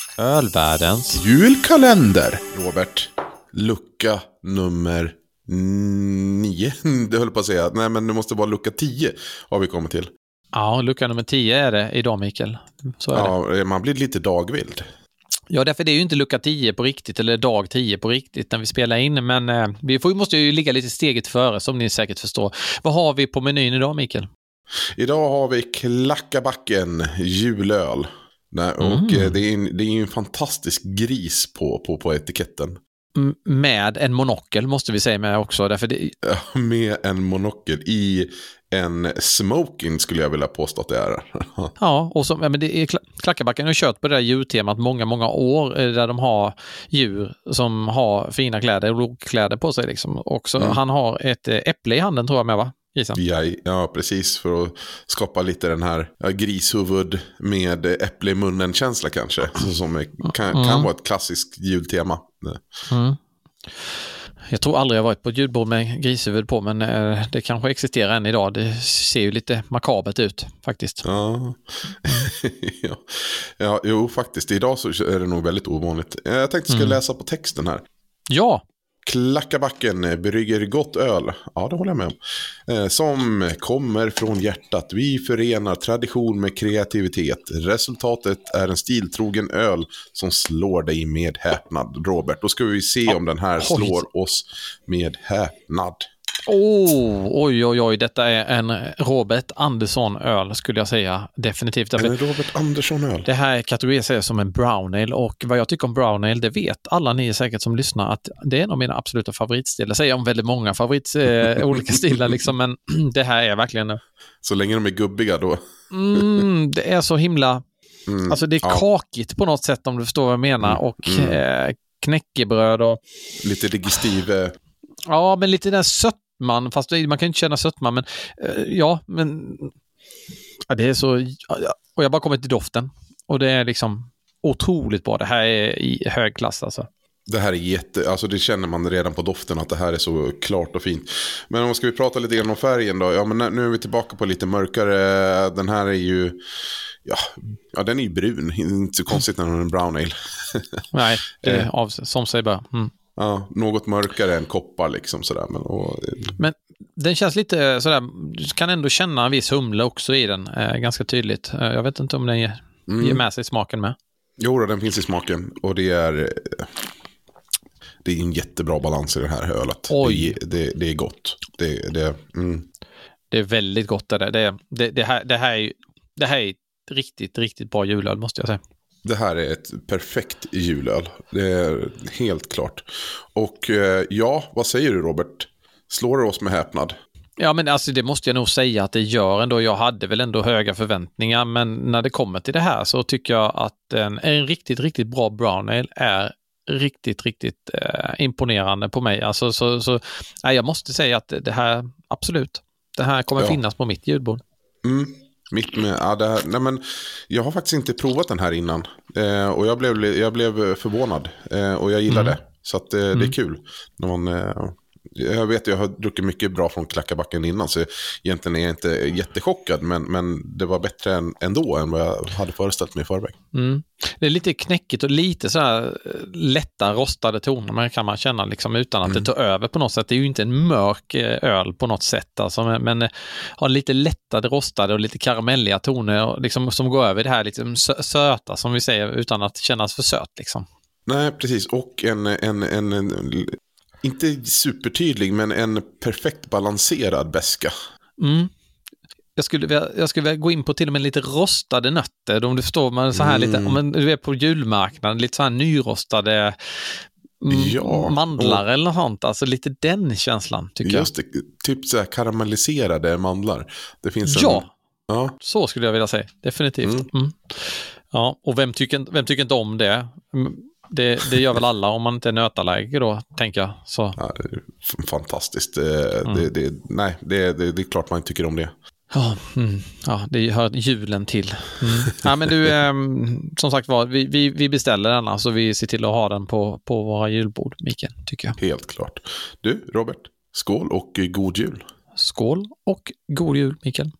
Ölvärldens julkalender. Robert, lucka nummer 9. Det höll på att säga. Nej, men det måste vara lucka 10 har vi kommit till. Ja, lucka nummer 10 är det idag, Mikael. Så är det. Man blir lite dagvild. Ja, därför det är ju inte lucka 10 på riktigt eller dag 10 på riktigt när vi spelar in. Men måste ju ligga lite steget före, som ni säkert förstår. Vad har vi på menyn idag, Mikael? Idag har vi Klackabacken julöl. Och det är ju en fantastisk gris på etiketten. Med en monokel måste vi säga med också. Därför det... Med en monokel i en smoking skulle jag vilja påstå att det är. Ja, och men det är Klackabacken har kört på det där djurtemat många år där de har djur som har fina kläder och kläder på sig liksom. Och så han har ett äpple i handen tror jag med, va? Ja, precis, för att skapa lite den här grishuvud med äpple i munnen känsla kanske, som kan vara ett klassiskt jultema. Jag tror aldrig jag varit på ett julbord med grishuvud på, men det kanske existerar än idag. Det ser ju lite makabert ut faktiskt. Ja, jo faktiskt. Idag så är det nog väldigt ovanligt. Jag tänkte ska läsa på texten här. Ja. Klackabacken brygger gott öl. Ja, det håller jag med om. Som kommer från hjärtat. Vi förenar tradition med kreativitet. Resultatet är en stiltrogen öl som slår dig med häpnad. Robert, då ska vi se om den här slår oss med häpnad. Oj, detta är en Robert Andersson-öl skulle jag säga, definitivt. En Robert Andersson-öl. Det här kategoriseras som en brown ale, och vad jag tycker om brown ale, det vet alla ni säkert som lyssnar, att det är en av mina absoluta favoritstilar. Jag säger om väldigt många olika stilar liksom, men det här är verkligen... Så länge de är gubbiga då. Det är så himla... alltså det är kakigt på något sätt, om du förstår vad jag menar, och knäckebröd och... Lite digestiv... Ja, men lite den sötman, fast man kan inte känna sötman, men det är så, och jag bara kommer till doften, och det är liksom otroligt bra. Det här är i hög klass alltså. Det här är alltså det känner man redan på doften att det här är så klart och fint. Men om ska vi prata lite grann om färgen då? Ja, men nu är vi tillbaka på lite mörkare. Den här är ju ja den är ju brun. Inte så konstigt när den är en brown ale. Nej, det är som sig bara. Ja, något mörkare än koppar liksom sådär. Men den känns lite sådär, du kan ändå känna en viss humle också i den, ganska tydligt. Jag vet inte om den ger med sig smaken med. Jo, den finns i smaken, och det är en jättebra balans i det här ölet. Det är gott. Det är väldigt gott det här är riktigt, riktigt bra julöl måste jag säga. Det här är ett perfekt julöl. Det är helt klart. Och vad säger du, Robert? Slår det oss med häpnad? Ja, men alltså det måste jag nog säga att det gör ändå. Jag hade väl ändå höga förväntningar, men när det kommer till det här så tycker jag att en riktigt, riktigt bra brown ale är riktigt, riktigt imponerande på mig. Alltså, jag måste säga att det här, absolut, det här kommer finnas på mitt julbord. Mitt med, nej men jag har faktiskt inte provat den här innan, och jag blev förvånad, och jag gillar det, så att det är kul när man, jag vet jag har druckit mycket bra från Klackabacken innan, så egentligen är jag inte jättechockad, men det var bättre ändå än vad jag hade föreställt mig i förväg. Det är lite knäckigt och lite så här lätta rostade toner kan man känna liksom, utan att det tar över på något sätt. Det är ju inte en mörk öl på något sätt alltså, men har lite lättade rostade och lite karamelliga toner och liksom, som går över det här liksom söta som vi säger, utan att kännas för söt liksom. Nej, precis, och en inte supertydlig, men en perfekt balanserad beska. Jag skulle vilja gå in på till och med lite rostade nötter, om du förstår, man så här lite, om du är på julmarknaden, lite så här nyrostade mandlar eller något sånt, alltså lite den känslan tycker jag. Just det, typ så här karamelliserade mandlar. Det finns så skulle jag vilja säga, definitivt. Ja, och vem tycker inte om det? Det gör väl alla om man inte är nötallergiker då, tänker jag. Så. Ja, det är fantastiskt. Det är klart man tycker om det. Ja, det hör julen till. Ja, men du, som sagt var, vi beställer den, alltså vi ser till att ha den på våra julbord, Mikael, tycker jag. Helt klart. Du, Robert, skål och god jul. Skål och god jul, Mikael.